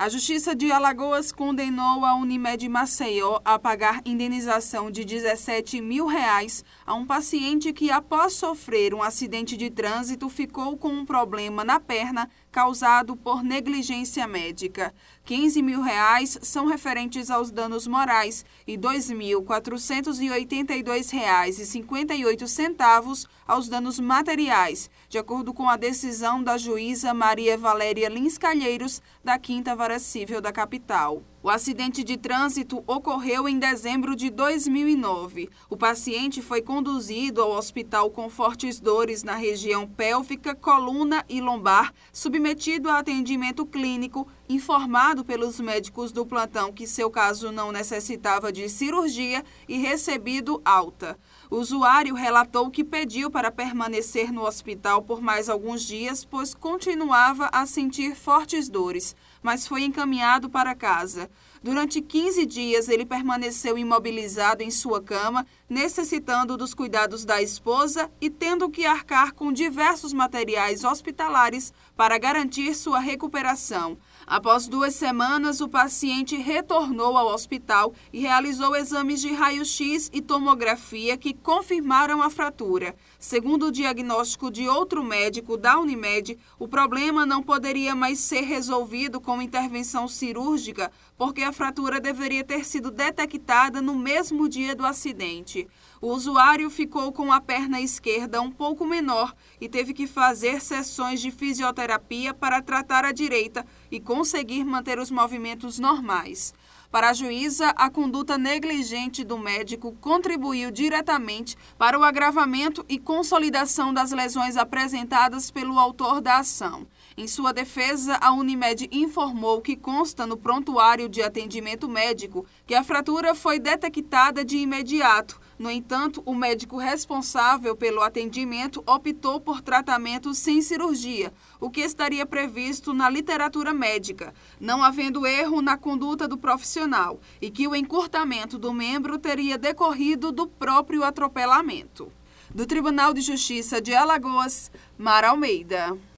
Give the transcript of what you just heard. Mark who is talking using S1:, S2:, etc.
S1: A Justiça de Alagoas condenou a Unimed Maceió a pagar indenização de R$17 mil a um paciente que, após sofrer um acidente de trânsito, ficou com um problema na perna causado por negligência médica. R$15 mil são referentes aos danos morais e R$ 2.482,58 aos danos materiais, de acordo com a decisão da juíza Maria Valéria Lins Calheiros, da 5ª Vara Civil da capital. O acidente de trânsito ocorreu em dezembro de 2009. O paciente foi conduzido ao hospital com fortes dores na região pélvica, coluna e lombar, submetido a atendimento clínico, informado pelos médicos do plantão que seu caso não necessitava de cirurgia e recebido alta. O usuário relatou que pediu para permanecer no hospital por mais alguns dias, pois continuava a sentir fortes dores, mas foi encaminhado para casa. Durante 15 dias, ele permaneceu imobilizado em sua cama, necessitando dos cuidados da esposa e tendo que arcar com diversos materiais hospitalares para garantir sua recuperação. Após 2 semanas, o paciente retornou ao hospital e realizou exames de raio-x e tomografia que confirmaram a fratura. Segundo o diagnóstico de outro médico da Unimed, o problema não poderia mais ser resolvido com intervenção cirúrgica, porque a fratura deveria ter sido detectada no mesmo dia do acidente. O usuário ficou com a perna esquerda um pouco menor e teve que fazer sessões de fisioterapia para tratar a direita e conseguir manter os movimentos normais. Para a juíza, a conduta negligente do médico contribuiu diretamente para o agravamento e consolidação das lesões apresentadas pelo autor da ação. Em sua defesa, a Unimed informou que consta no prontuário de atendimento médico que a fratura foi detectada de imediato. No entanto, o médico responsável pelo atendimento optou por tratamento sem cirurgia, o que estaria previsto na literatura médica, não havendo erro na conduta do profissional, e que o encurtamento do membro teria decorrido do próprio atropelamento. Do Tribunal de Justiça de Alagoas, Mara Almeida.